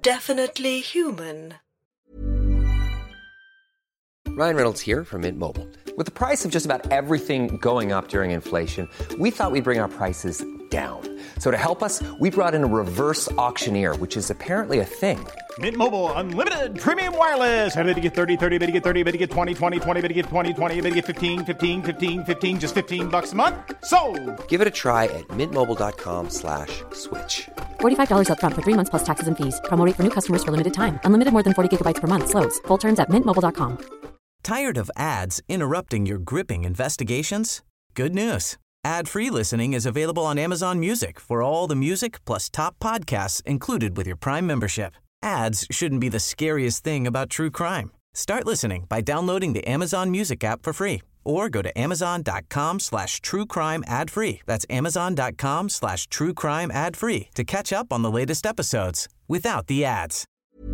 definitely human. Ryan Reynolds here from Mint Mobile. With the price of just about everything going up during inflation, we thought we'd bring our prices down. So to help us, we brought in a reverse auctioneer, which is apparently a thing. Mint Mobile Unlimited Premium Wireless. How to get 30, 30, bit to get 30, bit to get 20, 20, 20, bit to get 20, 20, bit to get 15, 15, 15, 15, just $15 a month? Sold! Give it a try at mintmobile.com/switch. $45 up front for 3 months plus taxes and fees. Promo rate for new customers for limited time. Unlimited more than 40 gigabytes per month. Slows full terms at mintmobile.com. Tired of ads interrupting your gripping investigations? Good news. Ad-free listening is available on Amazon Music for all the music plus top podcasts included with your Prime membership. Ads shouldn't be the scariest thing about true crime. Start listening by downloading the Amazon Music app for free or go to amazon.com/truecrime ad-free. That's amazon.com/truecrime ad-free to catch up on the latest episodes without the ads.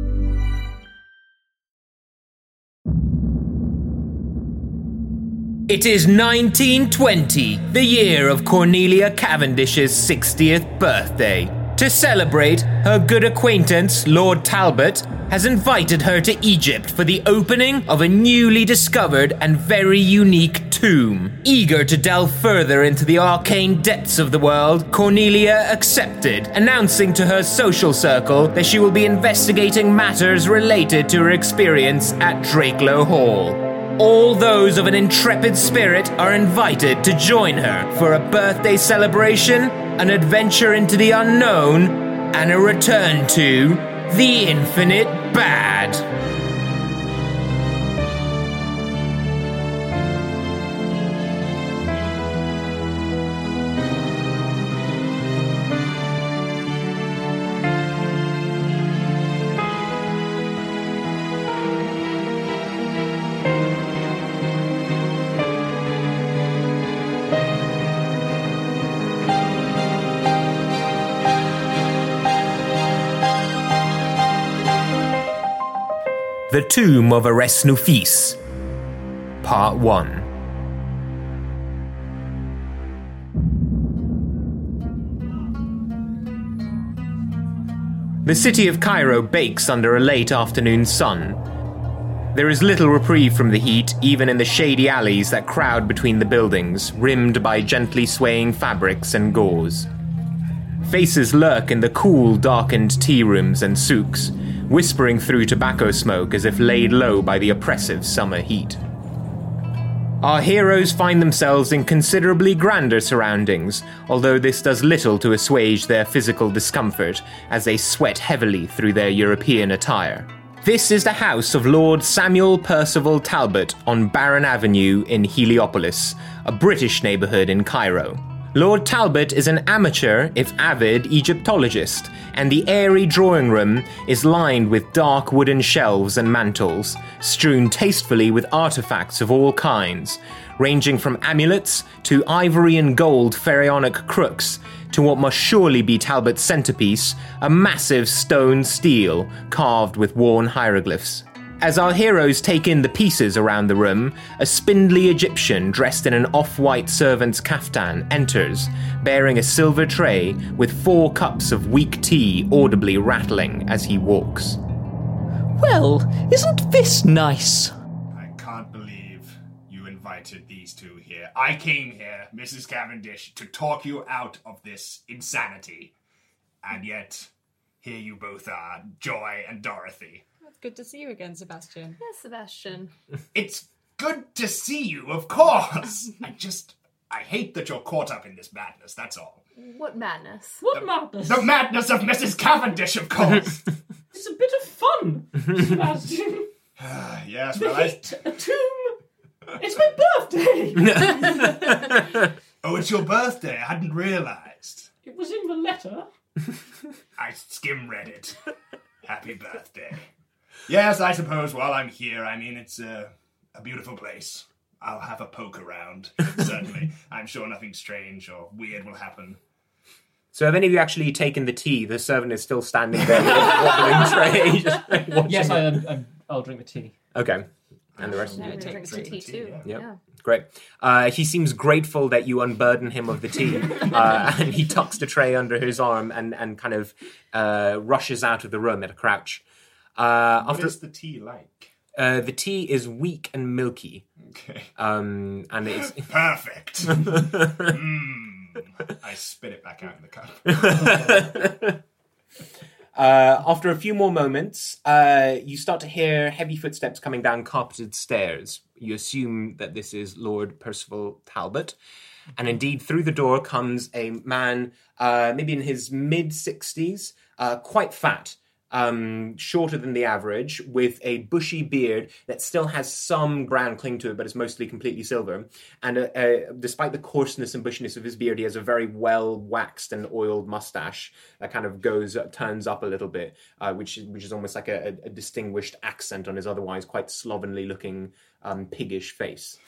It is 1920, the year of Cornelia Cavendish's 60th birthday. To celebrate, her good acquaintance, Lord Talbot, has invited her to Egypt for the opening of a newly discovered and very unique tomb. Eager to delve further into the arcane depths of the world, Cornelia accepted, announcing to her social circle that she will be investigating matters related to her experience at Drakelow Hall. All those of an intrepid spirit are invited to join her for a birthday celebration, an adventure into the unknown, and a return to the infinite bad. The Tomb of Eresnufis, Part 1. The city of Cairo bakes under a late afternoon sun. There is little reprieve from the heat, even in the shady alleys that crowd between the buildings, rimmed by gently swaying fabrics and gauze. Faces lurk in the cool, darkened tea rooms and souks, whispering through tobacco smoke as if laid low by the oppressive summer heat. Our heroes find themselves in considerably grander surroundings, although this does little to assuage their physical discomfort as they sweat heavily through their European attire. This is the house of Lord Samuel Percival Talbot on Barron Avenue in Heliopolis, a British neighbourhood in Cairo. Lord Talbot is an amateur, if avid, Egyptologist, and the airy drawing room is lined with dark wooden shelves and mantels, strewn tastefully with artifacts of all kinds, ranging from amulets to ivory and gold pharaonic crooks, to what must surely be Talbot's centerpiece, a massive stone stele carved with worn hieroglyphs. As our heroes take in the pieces around the room, a spindly Egyptian dressed in an off-white servant's kaftan enters, bearing a silver tray with 4 cups of weak tea audibly rattling as he walks. Well, isn't this nice? I can't believe you invited these two here. I came here, Mrs. Cavendish, to talk you out of this insanity. And yet, here you both are, Joy and Dorothy. Good to see you again, Sebastian. Yes, Sebastian. It's good to see you, of course. I hate that you're caught up in this madness, that's all. What madness? What madness? The madness of Mrs. Cavendish, of course. It's a bit of fun, Sebastian. Yes, well, a tomb. It's my birthday. Oh, it's your birthday. I hadn't realised. It was in the letter. I skim-read it. Happy birthday. Yes, I suppose while I'm here, it's a beautiful place. I'll have a poke around, certainly. I'm sure nothing strange or weird will happen. So have any of you actually taken the tea? The servant is still standing there with a wobbling tray. Yes, I'll drink the tea. Okay. And the rest No, of you drink some tea too. Yep. Yeah. Great. He seems grateful that you unburden him of the tea, and he tucks the tray under his arm and kind of rushes out of the room at a crouch. What is the tea like? The tea is weak and milky. Okay. And it's perfect. I spit it back out in the cup. After a few more moments, you start to hear heavy footsteps coming down carpeted stairs. You assume that this is Lord Percival Talbot. And indeed, through the door comes a man, maybe in his mid-60s, quite fat, shorter than the average, with a bushy beard that still has some brown cling to it, but is mostly completely silver. And despite the coarseness and bushiness of his beard, he has a very well-waxed and oiled mustache that kind of turns up a little bit, which is almost like a distinguished accent on his otherwise quite slovenly-looking piggish face.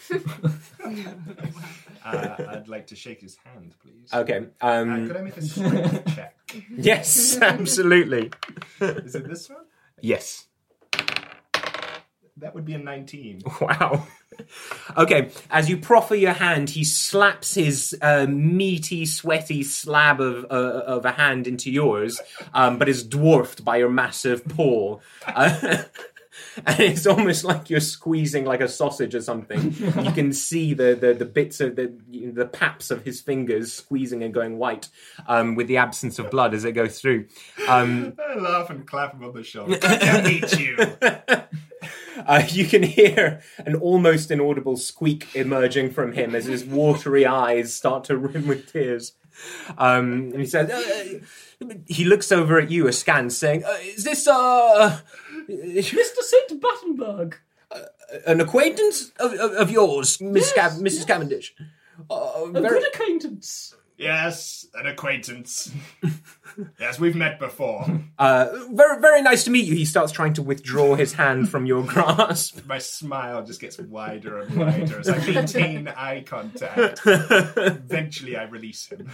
I'd like to shake his hand, please. Okay. Could I make a strength check? Yes, absolutely. Is it this one? Yes. That would be a 19. Wow. Okay, as you proffer your hand, he slaps his meaty, sweaty slab of a hand into yours, but is dwarfed by your massive paw. And it's almost like you're squeezing like a sausage or something. You can see the bits of the paps of his fingers squeezing and going white with the absence of blood as it goes through. I laugh and clap him on the shoulder. I can meet you. You can hear an almost inaudible squeak emerging from him as his watery eyes start to rim with tears. And he says, he looks over at you askance, saying, "Is this Mr. St. Battenberg? An acquaintance of yours, Mrs. Cavendish?" A good acquaintance. Yes, an acquaintance. Yes, we've met before. Very, very nice to meet you. He starts trying to withdraw his hand from your grasp. My smile just gets wider and wider as I maintain eye contact. Eventually, I release him.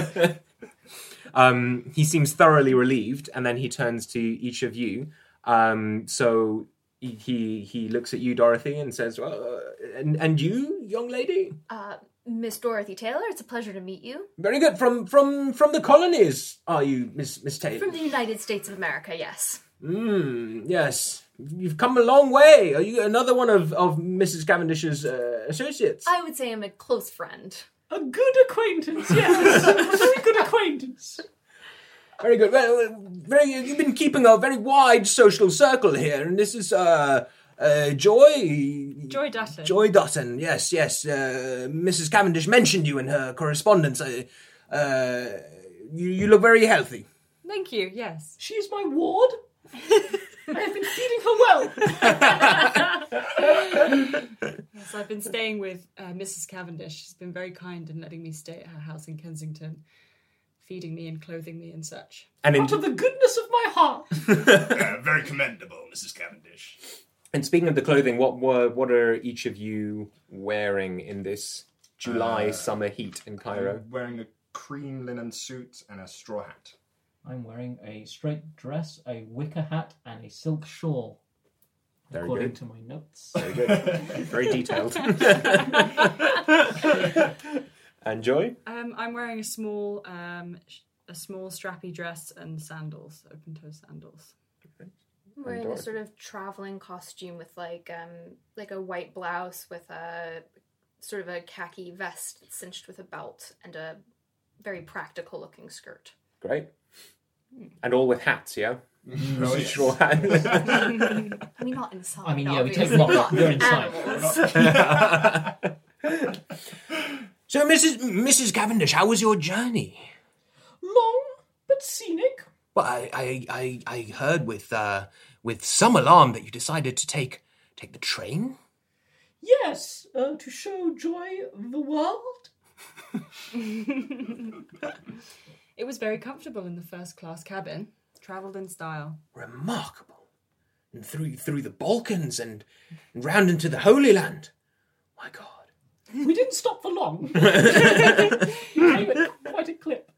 He seems thoroughly relieved, and then he turns to each of you. So he looks at you, Dorothy, and says, and you, young lady? Miss Dorothy Taylor, it's a pleasure to meet you. Very good. From the colonies, are you, Miss Taylor? From the United States of America, yes. Yes. You've come a long way. Are you another one of Mrs. Cavendish's associates? I would say I'm a close friend. A good acquaintance, yes. A very good acquaintance. Very good. Well, you've been keeping a very wide social circle here, and this is Joy Dutton. Joy Dutton. Yes. Mrs. Cavendish mentioned you in her correspondence. You look very healthy. Thank you. Yes. She is my ward. I have been feeding her well. Yes, I've been staying with Mrs. Cavendish. She's been very kind in letting me stay at her house in Kensington, feeding me and clothing me and such. And out of the goodness of my heart. Very commendable, Mrs. Cavendish. And speaking of the clothing, what are each of you wearing in this July summer heat in Cairo? I'm wearing a cream linen suit and a straw hat. I'm wearing a straight dress, a wicker hat, and a silk shawl. Very according good. to my notes. Very good. Very detailed. And Joy? I'm wearing a small strappy dress and sandals, open-toe sandals. I'm wearing a sort of traveling costume with like a white blouse with a sort of a khaki vest cinched with a belt and a very practical looking skirt. Great. And all with hats, yeah? Oh, yes. Straw hat. I mean, not inside. I mean, yeah, we obviously. take them off. We're inside. So, Mrs. Cavendish, how was your journey? Long, but scenic. Well, I heard with some alarm that you decided to take the train. Yes, to show Joy the world. It was very comfortable in the first-class cabin. Travelled in style. Remarkable. And through the Balkans and round into the Holy Land. My God. We didn't stop for long. Came at quite a clip.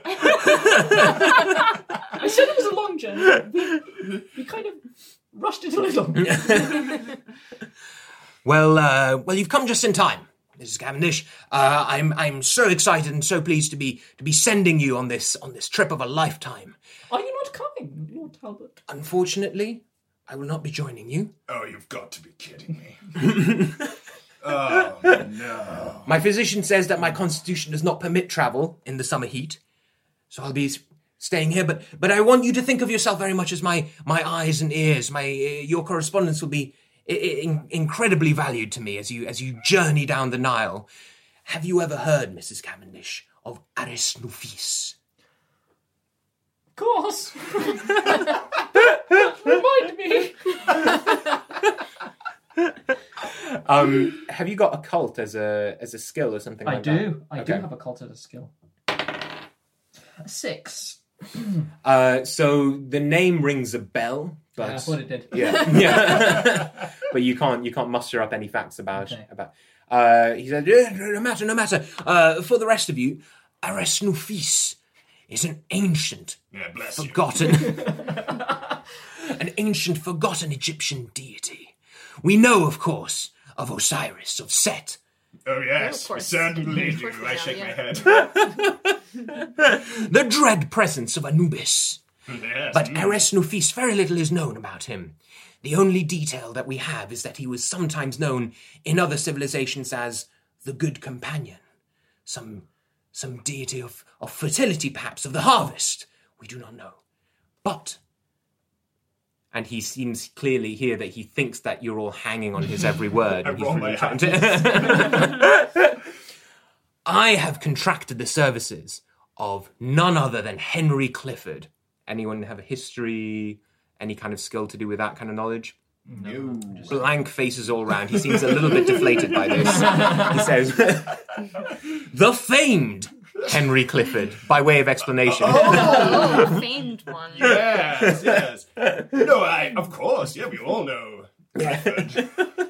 I said it was a long journey. We kind of rushed it a little. Well, you've come just in time, Mrs. Cavendish. I'm so excited and so pleased to be sending you on this trip of a lifetime. Are you not coming, Lord Talbot? Unfortunately, I will not be joining you. Oh, you've got to be kidding me. Oh, no. My physician says that my constitution does not permit travel in the summer heat, so I'll be staying here. But I want you to think of yourself very much as my eyes and ears. Your correspondence will be incredibly valued to me as you journey down the Nile. Have you ever heard, Mrs. Cavendish, of Aresnufis? Of course. Remind me. Have you got a cult as a skill or something like that? I do have a cult as a skill. 6. So the name rings a bell, but I thought it did. Yeah. But you can't muster up any facts about. He said, no matter. For the rest of you, Aresnufis is an ancient, forgotten Egyptian deity. We know, of course, of Osiris, of Set. Oh, yes, we certainly do. I shake my head. The dread presence of Anubis. Yes. But Aresnufis, very little is known about him. The only detail that we have is that he was sometimes known in other civilizations as the Good Companion. Some deity of fertility, perhaps, of the harvest. We do not know. But... And he seems clearly here that he thinks that you're all hanging on his every word. And he's really trying to... I have contracted the services of none other than Henry Clifford. Anyone have a history, any kind of skill to do with that kind of knowledge? No. Blank faces all round. He seems a little bit deflated by this. He says, the famed Henry Clifford, by way of explanation. Oh, famed one. Yes. No, of course, yeah, we all know Clifford.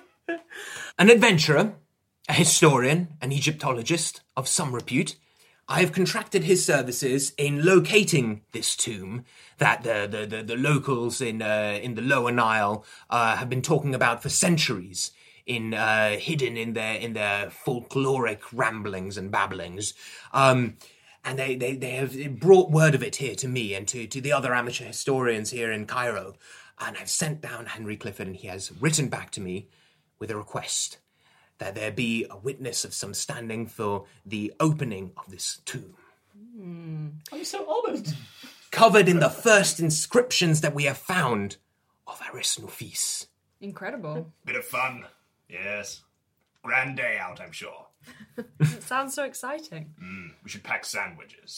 An adventurer, a historian, an Egyptologist of some repute. I have contracted his services in locating this tomb that the locals in the Lower Nile have been talking about for centuries, hidden in their folkloric ramblings and babblings. And they have brought word of it here to me and to the other amateur historians here in Cairo. And I've sent down Henry Clifford, and he has written back to me with a request that there be a witness of some standing for the opening of this tomb. I'm so honoured. Covered in the first inscriptions that we have found of Aresnufis. Incredible. Bit of fun, yes. Grand day out, I'm sure. It sounds so exciting. We should pack sandwiches.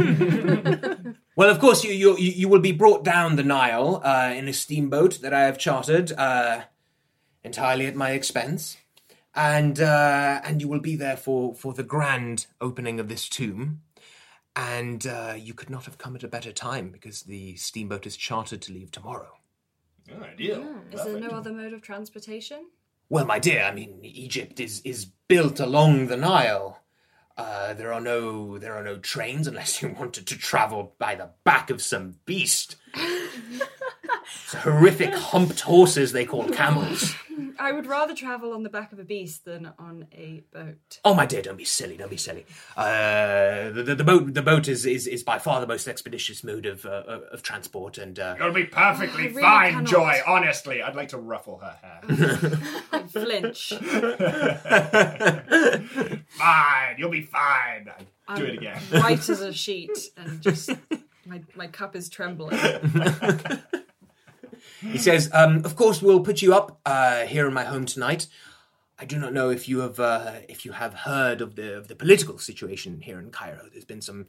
Well, of course, you will be brought down the Nile in a steamboat that I have chartered entirely at my expense. And you will be there for the grand opening of this tomb. And you could not have come at a better time because the steamboat is chartered to leave tomorrow. Oh, ideal. Is there no other mode of transportation? Well, my dear, I mean, Egypt is built along the Nile. There are no trains unless you wanted to travel by the back of some beast. It's horrific humped horses they call camels. I would rather travel on the back of a beast than on a boat. Oh, my dear, don't be silly. The boat is by far the most expeditious mode of transport, and You'll be perfectly really fine, cannot. Joy. Honestly, I'd like to ruffle her hair. I flinch. Fine, you'll be fine. Do it again. White as a sheet, and just my cup is trembling. He says, of course, we'll put you up here in my home tonight. I do not know if you have heard of the political situation here in Cairo. There's been some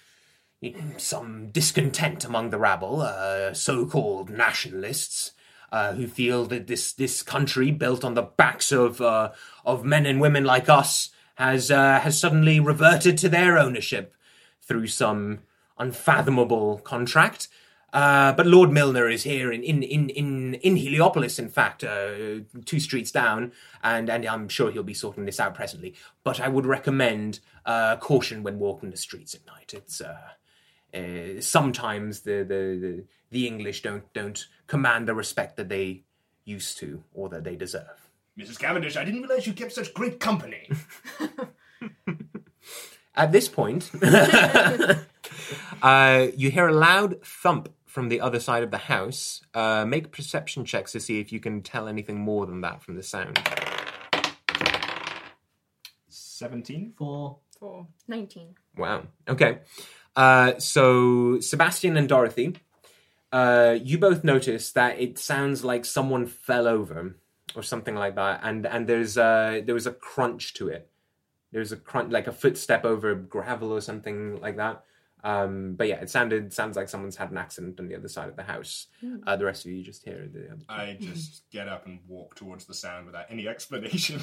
discontent among the rabble, so-called nationalists, who feel that this country, built on the backs of men and women like us, has suddenly reverted to their ownership through some unfathomable contract. But Lord Milner is here in Heliopolis, in fact, 2 streets down, and I'm sure he'll be sorting this out presently. But I would recommend caution when walking the streets at night. It's sometimes the English don't command the respect that they used to or that they deserve. Mrs. Cavendish, I didn't realize you kept such great company. At this point, you hear a loud thump from the other side of the house. Make perception checks to see if you can tell anything more than that from the sound. 17? 4. 19. Wow. Okay. So Sebastian and Dorothy, you both notice that it sounds like someone fell over or something like that, and there was a crunch to it. There's a crunch, like a footstep over gravel or something like that. But yeah, it sounds like someone's had an accident on the other side of the house. The rest of you just hear the other two. I just get up and walk towards the sound without any explanation.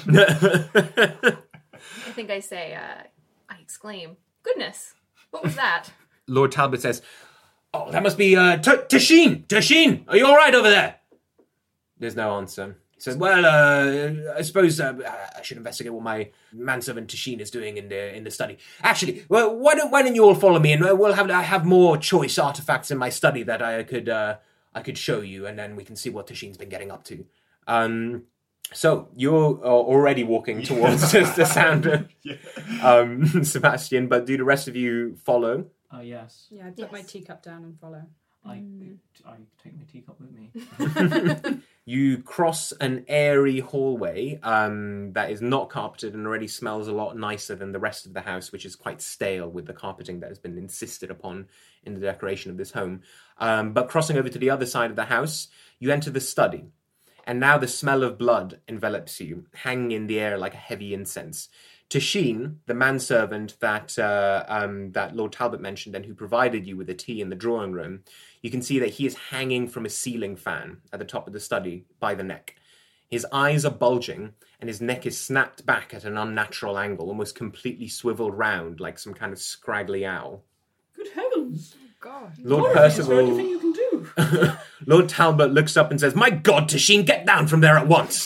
I think I say, I exclaim, goodness, what was that? Lord Talbot says, "Oh, that must be Tasheen! Tasheen, are you all right over there?" There's no answer. He says, "Well, I suppose I should investigate what my manservant Tasheen is doing in the study. Actually, well, why don't you all follow me, and we'll have more choice artifacts in my study that I could show you, and then we can see what Tasheen's been getting up to." So you're already walking towards the sound of Sebastian, but do the rest of you follow? Yes. Yeah, I put my teacup down and follow. I take my teacup with me. You cross an airy hallway that is not carpeted and already smells a lot nicer than the rest of the house, which is quite stale with the carpeting that has been insisted upon in the decoration of this home. But crossing over to the other side of the house, you enter the study. And now the smell of blood envelops you, hanging in the air like a heavy incense. Tasheen, the manservant that Lord Talbot mentioned and who provided you with the tea in the drawing room, you can see that he is hanging from a ceiling fan at the top of the study by the neck. His eyes are bulging, and his neck is snapped back at an unnatural angle, almost completely swiveled round like some kind of scraggly owl. Good heavens! Oh, God. Lord Percival... Is there anything you can do? Lord Talbot looks up and says, "My God, Tasheen, get down from there at once!"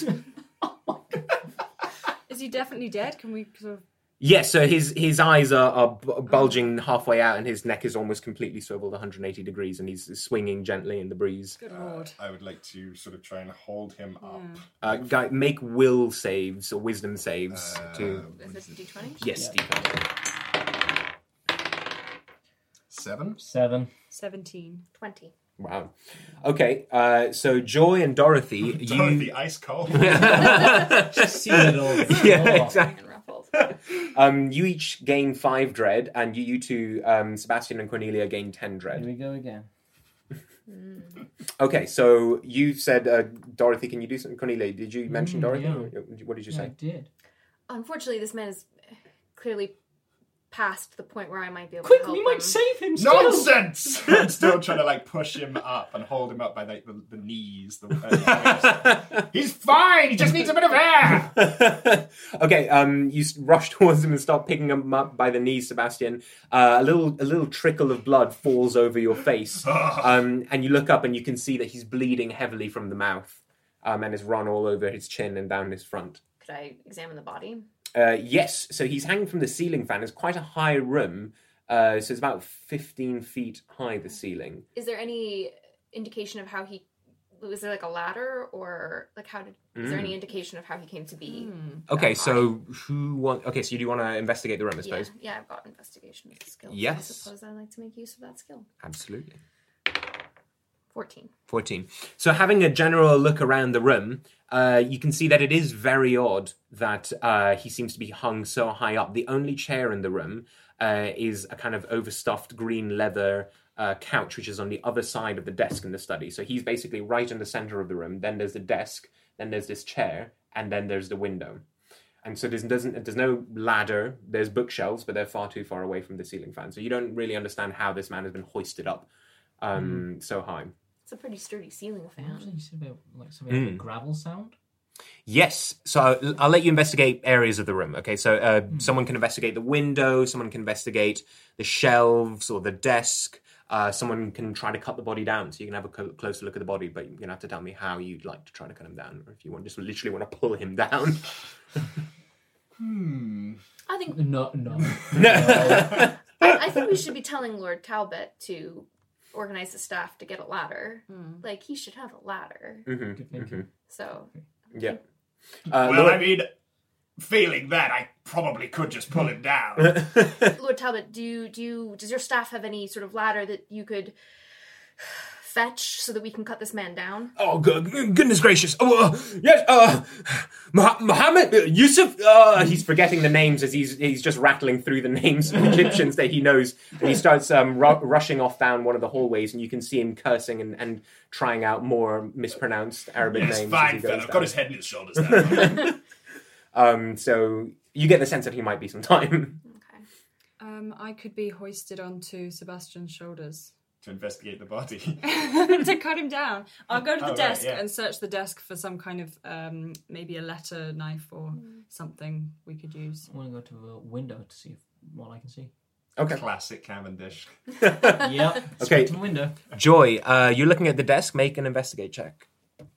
Is he definitely dead? Can we sort of... Yes, so his eyes are bulging halfway out, and his neck is almost completely swiveled 180 degrees, and he's swinging gently in the breeze. Good lord. I would like to sort of try and hold him up. Guy, make will saves or wisdom saves. Is it D20? Yes, D20. 7? 17. 20. Wow. Okay, so Joy and Dorothy... Dorothy, ice cold. She's seen it all. Yeah, exactly. You each gain 5 dread, and you two, Sebastian and Cornelia, gain 10 dread. Here we go again. Okay, so you said, Dorothy, can you do something? Cornelia, did you mention Dorothy? Yeah. Or what did you say? I did. Unfortunately, this man is clearly past the point where I might be able Quick, to help we him. might save him still! Nonsense! I'm still trying to push him up and hold him up by the knees. He's fine. He just needs a bit of air. Okay, you rush towards him and start picking him up by the knees, Sebastian. A little trickle of blood falls over your face, and you look up and you can see that he's bleeding heavily from the mouth, and has run all over his chin and down his front. Could I examine the body? Yes, so he's hanging from the ceiling fan. It's quite a high room, so it's about 15 feet high, the ceiling. Is there any indication of how he... Was there a ladder, or how did... Is there any indication of how he came to be? Okay, so Okay, so you do want to investigate the room, I suppose? Yeah, I've got investigation skills. Yes. I suppose I'd like to make use of that skill. Absolutely. 14. So having a general look around the room, you can see that it is very odd that he seems to be hung so high up. The only chair in the room is a kind of overstuffed green leather couch, which is on the other side of the desk in the study. So he's basically right in the center of the room. Then there's the desk, then there's this chair, and then there's the window. And so there's no ladder. There's bookshelves, but they're far too far away from the ceiling fan. So you don't really understand how this man has been hoisted up so high. It's a pretty sturdy ceiling fan. You said about something like a gravel sound. Yes, so I'll let you investigate areas of the room. Okay, so someone can investigate the window, someone can investigate the shelves or the desk. Someone can try to cut the body down, so you can have a closer look at the body. But you're gonna have to tell me how you'd like to try to cut him down, or if you just literally want to pull him down. I think No. I think we should be telling Lord Talbot to organize the staff to get a ladder. He should have a ladder. Mm-hmm. So yeah. I mean, failing that, I probably could just pull him down. Lord Talbot, does your staff have any sort of ladder that you could fetch so that we can cut this man down? Oh, goodness gracious. Yes, Muhammad, Yusuf, he's forgetting the names as he's just rattling through the names of Egyptians that he knows. And he starts rushing off down one of the hallways, and you can see him cursing and trying out more mispronounced Arabic names. Yes, fine, fella. I've got his head and his shoulders down. So you get the sense that he might be some time. Okay. I could be hoisted onto Sebastian's shoulders. To investigate the body. To cut him down. I'll go to the desk right, yeah. and search the desk for some kind of, maybe a letter knife or something we could use. I want to go to the window to see what I can see. Okay. Classic Cavendish. Yep. Okay. To the window. Joy, you're looking at the desk. Make an investigate check.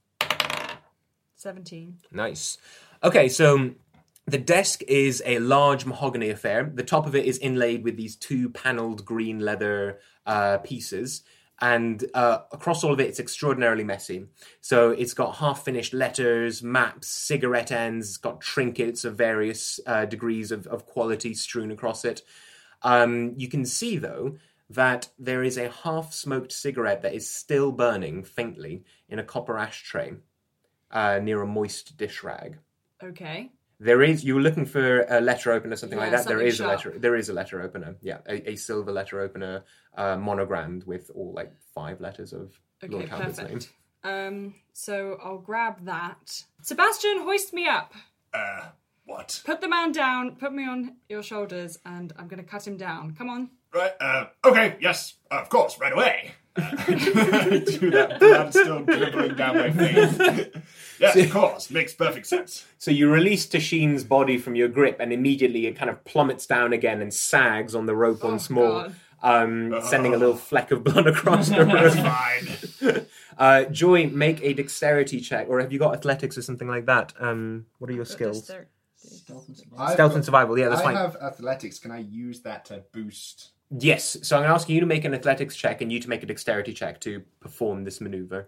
17. Nice. Okay, so the desk is a large mahogany affair. The top of it is inlaid with these 2 panelled green leather pieces. And across all of it, it's extraordinarily messy. So it's got half-finished letters, maps, cigarette ends. It's got trinkets of various degrees of quality strewn across it. You can see, though, that there is a half-smoked cigarette that is still burning faintly in a copper ashtray near a moist dish rag. Okay. You were looking for a letter opener, something like that. There is sharp. there is a letter opener. Yeah, a silver letter opener, monogrammed with all 5 letters of Lord Talbot's name. So I'll grab that. Sebastian, hoist me up. What? Put the man down, put me on your shoulders, and I'm going to cut him down. Come on. Right, okay, yes, of course, right away. Do that blood still dribbling down my face. Yes, of course, makes perfect sense. So you release Tashin's body from your grip, and immediately it kind of plummets down again and sags on the rope once more, sending a little fleck of blood across the room. Fine. Joy, make a dexterity check, or have you got athletics or something like that? What are your skills? Stealth and survival, yeah, that's fine. I have athletics. Can I use that to boost? Yes, so I'm asking you to make an athletics check and you to make a dexterity check to perform this maneuver.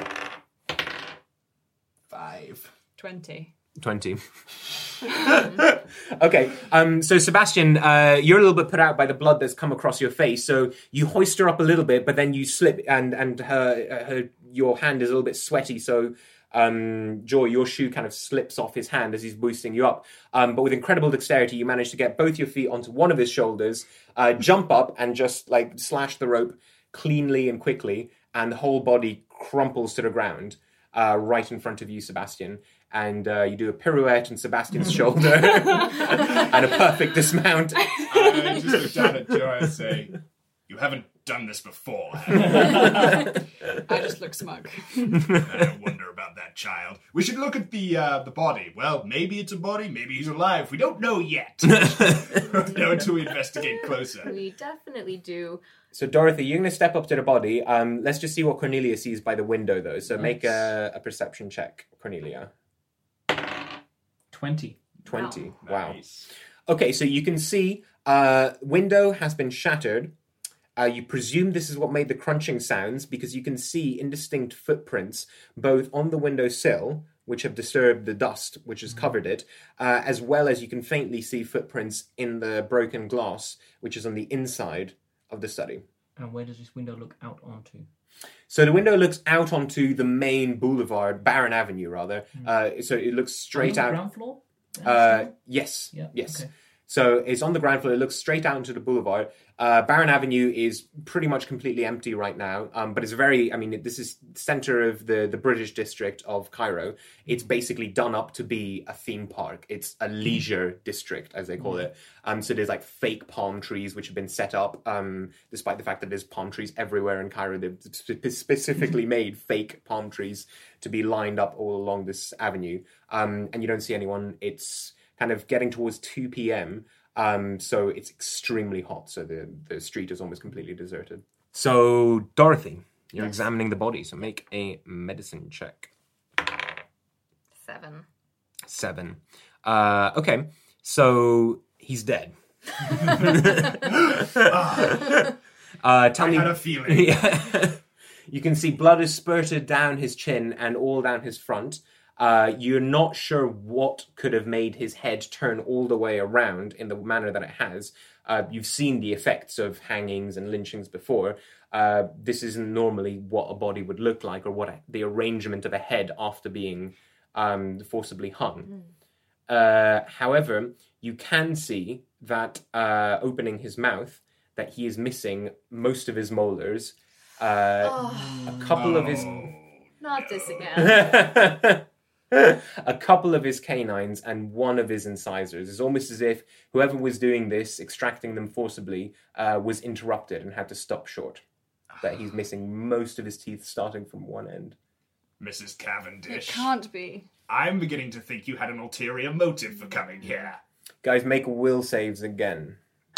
5. 20. Okay, so Sebastian, you're a little bit put out by the blood that's come across your face, so you hoist her up a little bit, but then you slip, and your hand is a little bit sweaty, so Joy, your shoe kind of slips off his hand as he's boosting you up. But with incredible dexterity, you manage to get both your feet onto one of his shoulders, jump up and just slash the rope cleanly and quickly, and the whole body crumples to the ground right in front of you, Sebastian. And you do a pirouette on Sebastian's shoulder and a perfect dismount. I just look down at Joy and say, "You haven't done this before, have you?" I just look smug. I wonder about that child. We should look at the body. Well, maybe it's a body, maybe he's alive. We don't know yet. We don't know until we investigate closer. We definitely do. So, Dorothy, you're going to step up to the body. Let's just see what Cornelia sees by the window, though. So make a perception check, Cornelia. 20. Wow. Nice. Okay, so you can see window has been shattered. You presume this is what made the crunching sounds because you can see indistinct footprints both on the windowsill, which have disturbed the dust which has covered it, as well as you can faintly see footprints in the broken glass, which is on the inside of the study. And where does this window look out onto? So the window looks out onto the main boulevard, Barron Avenue, rather. So it looks straight out. On the ground floor? Yes. Yeah. Yes. Okay. So it's on the ground floor. It looks straight out into the boulevard. Barron Avenue is pretty much completely empty right now. But it's this is center of the British district of Cairo. It's basically done up to be a theme park. It's a leisure district, as they call it. So there's fake palm trees which have been set up, despite the fact that there's palm trees everywhere in Cairo. They've specifically made fake palm trees to be lined up all along this avenue. And you don't see anyone. It's kind of getting towards 2 p.m., so it's extremely hot, so the street is almost completely deserted. So, Dorothy, you're examining the body, so make a medicine check. 7. Okay, so he's dead. Tell me, had a feeling. You can see blood is spurted down his chin and all down his front. You're not sure what could have made his head turn all the way around in the manner that it has. You've seen the effects of hangings and lynchings before. This isn't normally what a body would look like or what the arrangement of a head after being forcibly hung. However, you can see that opening his mouth, that he is missing most of his molars, a couple of his... Not this again. A couple of his canines and one of his incisors. It's almost as if whoever was doing this, extracting them forcibly, was interrupted and had to stop short. That he's missing most of his teeth starting from one end. Mrs. Cavendish. It can't be. I'm beginning to think you had an ulterior motive for coming here. Guys, make will saves again.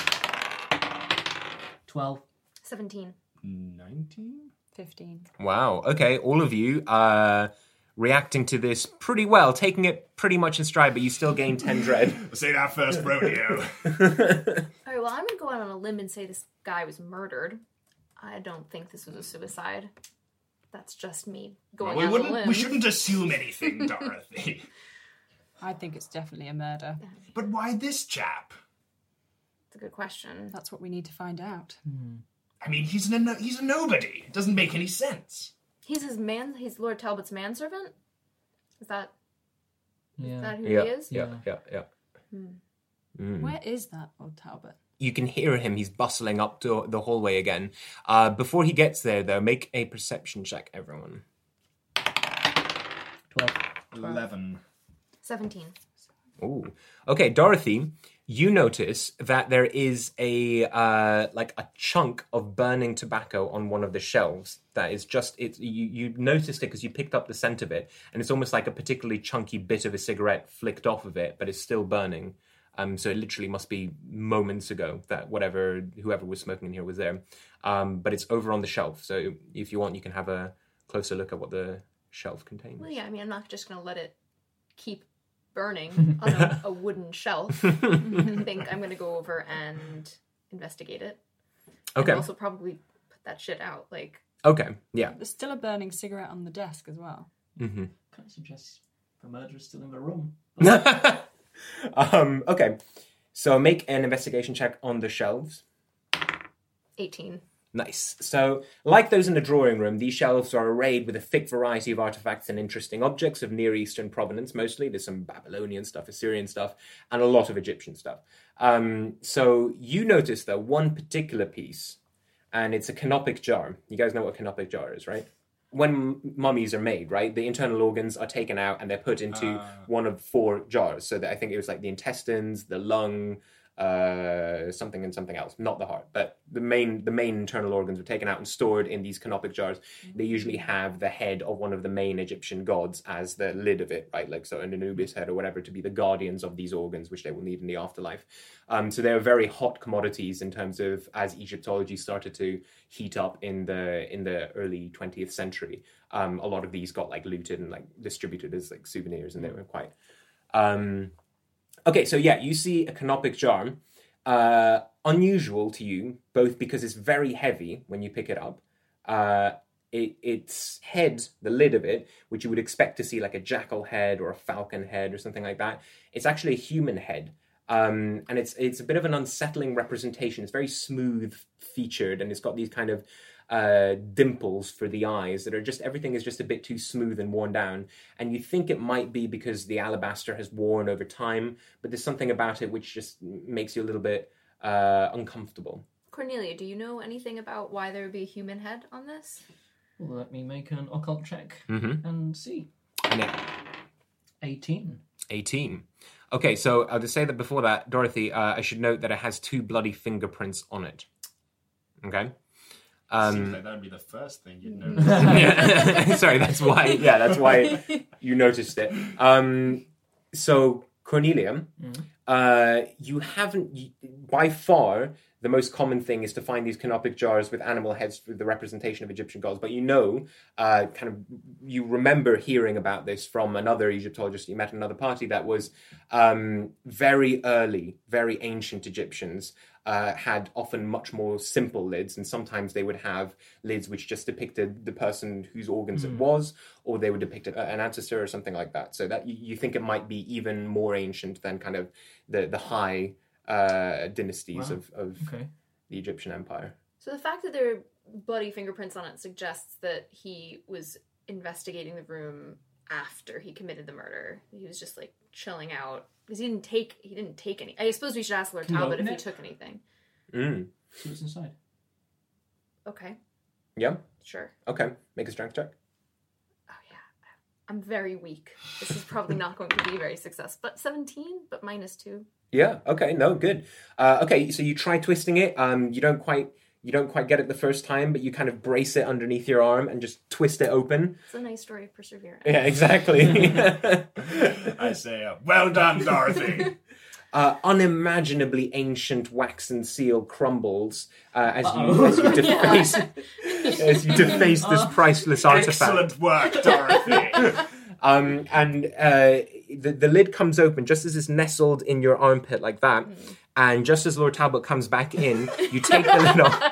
12. 17. 19? 15. Wow, okay, all of you reacting to this pretty well, taking it pretty much in stride, but you still gain 10 dread. This ain't our first rodeo. Alright, well, I'm gonna go out on a limb and say this guy was murdered. I don't think this was a suicide. That's just me going out on a limb. We shouldn't assume anything, Dorothy. I think it's definitely a murder. But why this chap? That's a good question. That's what we need to find out. I mean, he's a nobody. It doesn't make any sense. He's he's Lord Talbot's manservant? Is that who he is? Yeah. Where is that Lord Talbot? You can hear him. He's bustling up to the hallway again. Before he gets there, though, make a perception check, everyone. 12. 11. 17. Ooh. Okay, Dorothy, you notice that there is a chunk of burning tobacco on one of the shelves. That is just it. You noticed it because you picked up the scent of it, and it's almost like a particularly chunky bit of a cigarette flicked off of it, but it's still burning. So it literally must be moments ago that whoever was smoking in here was there. But it's over on the shelf. So if you want, you can have a closer look at what the shelf contains. Well, yeah, I mean, I'm not just going to let it keep burning on a wooden shelf. I think I'm going to go over and investigate it. Okay. And also probably put that shit out. Okay, yeah. There's still a burning cigarette on the desk as well. Can I suggest the murderer's still in the room? Okay, so make an investigation check on the shelves. 18. Nice. So, like those in the drawing room, these shelves are arrayed with a thick variety of artifacts and interesting objects of Near Eastern provenance, mostly. There's some Babylonian stuff, Assyrian stuff, and a lot of Egyptian stuff. So, you notice, though, one particular piece, and it's a canopic jar. You guys know what a canopic jar is, right? When mummies are made, right, the internal organs are taken out and they're put into one of 4 jars. So that I think it was like the intestines, the lung, something and something else, not the heart, but the main internal organs are taken out and stored in these canopic jars. They usually have the head of one of the main Egyptian gods as the lid of it, right? Like so an Anubis head or whatever to be the guardians of these organs, which they will need in the afterlife. So they're very hot commodities in terms of as Egyptology started to heat up in the early 20th century. A lot of these got like looted and like distributed as like souvenirs, and they were quite. Okay, so yeah, you see a canopic jar, unusual to you, both because it's very heavy when you pick it up. Its head, the lid of it, which you would expect to see like a jackal head or a falcon head or something like that, it's actually a human head. And it's a bit of an unsettling representation. It's very smooth featured, and it's got these kind of dimples for the eyes that are just, everything is just a bit too smooth and worn down. And you think it might be because the alabaster has worn over time, but there's something about it which just makes you a little bit uncomfortable. Cornelia, do you know anything about why there would be a human head on this? Well, let me make an occult check and see. 18. 18. Okay, so I'll just say that before that, Dorothy, I should note that it has 2 bloody fingerprints on it. Okay? Seems like that would be the first thing you'd know. Sorry, that's why you noticed it. So, Cornelia, you haven't, by far, the most common thing is to find these canopic jars with animal heads for the representation of Egyptian gods. But you remember hearing about this from another Egyptologist you met at another party that was very early, very ancient Egyptians had often much more simple lids, and sometimes they would have lids which just depicted the person whose organs it was, or they would depict an ancestor or something like that. So that you think it might be even more ancient than kind of the high dynasties of the Egyptian Empire. So the fact that there are bloody fingerprints on it suggests that he was investigating the room after he committed the murder. He was just like chilling out because he didn't take any. I suppose we should ask Lord Talbot if he took anything. See what's inside. Okay. Yeah. Sure. Okay. Make a strength check. I'm very weak. This is probably not going to be very successful. But 17, but -2. Yeah. Okay. No. Good. Okay. So you try twisting it. You don't quite get it the first time, but you kind of brace it underneath your arm and just twist it open. It's a nice story of perseverance. Yeah. Exactly. I say, well done, Dorothy. Unimaginably ancient waxen seal crumbles as you deface this priceless artifact. Excellent work, Dorothy. The lid comes open just as it's nestled in your armpit like that, and just as Lord Talbot comes back in, you take the lid off,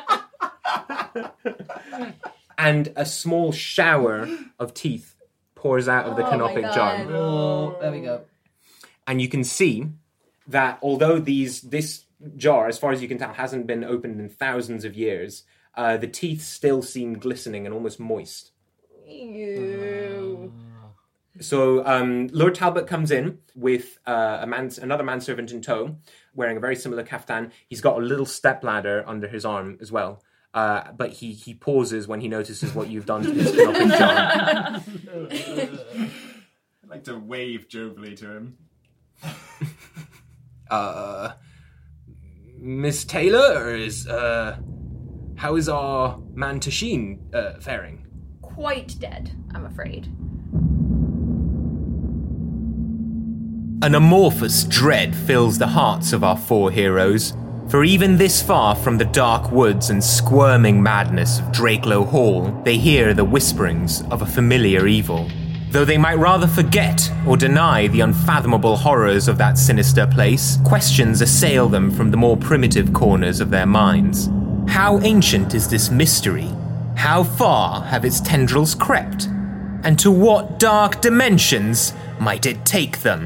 and a small shower of teeth pours out of the canopic jar. Oh, there we go. And you can see that although this jar, as far as you can tell, hasn't been opened in thousands of years, the teeth still seem glistening and almost moist. Ew. So Lord Talbot comes in with another manservant in tow, wearing a very similar kaftan. He's got a little stepladder under his arm as well. But he pauses when he notices what you've done to his canopic jar. I'd like to wave jovially to him. Miss Taylor, how is our man Tashin faring? Quite dead, I'm afraid. An amorphous dread fills the hearts of our four heroes, for even this far from the dark woods and squirming madness of Drakelow Hall, they hear the whisperings of a familiar evil. Though they might rather forget or deny the unfathomable horrors of that sinister place, questions assail them from the more primitive corners of their minds. How ancient is this mystery? How far have its tendrils crept? And to what dark dimensions might it take them?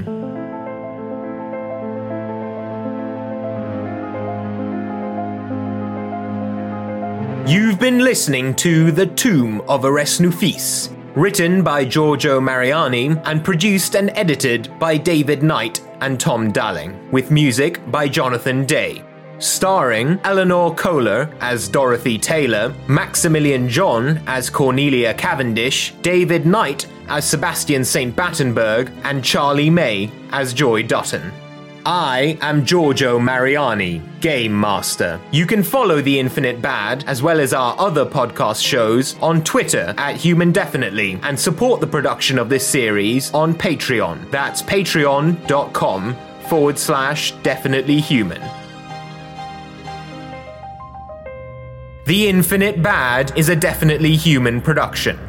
You've been listening to The Tomb of Eresnufis, written by Giorgio Mariani and produced and edited by David Knight and Tom Dalling, with music by Jonathan Day. Starring Eleanor Kohler as Dorothy Taylor, Maximilian John as Cornelia Cavendish, David Knight as Sebastian St. Battenberg, and Charlie May as Joy Dutton. I am Giorgio Mariani, Game Master. You can follow The Infinite Bad, as well as our other podcast shows, on Twitter @HumanDefinitely, and support the production of this series on Patreon. That's patreon.com/definitelyhuman. The Infinite Bad is a Definitely Human production.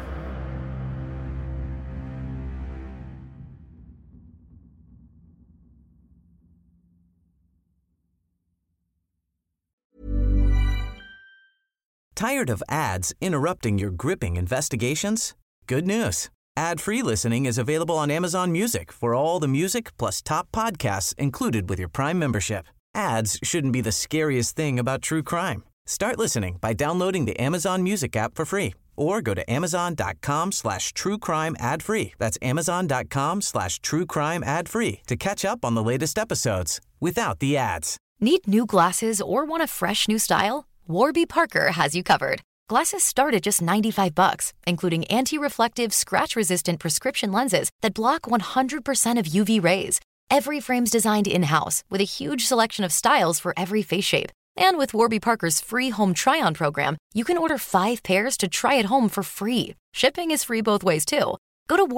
Tired of ads interrupting your gripping investigations? Good news. Ad-free listening is available on Amazon Music for all the music plus top podcasts included with your Prime membership. Ads shouldn't be the scariest thing about true crime. Start listening by downloading the Amazon Music app for free or go to amazon.com/truecrime ad-free. That's amazon.com/truecrime ad-free to catch up on the latest episodes without the ads. Need new glasses or want a fresh new style? Warby Parker has you covered. Glasses start at just $95, including anti-reflective, scratch-resistant prescription lenses that block 100% of UV rays. Every frame's designed in-house with a huge selection of styles for every face shape. And with Warby Parker's free home try-on program, you can order 5 pairs to try at home for free. Shipping is free both ways, too. Go to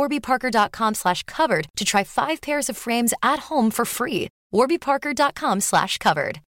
warbyparker.com/covered to try 5 pairs of frames at home for free. warbyparker.com/covered.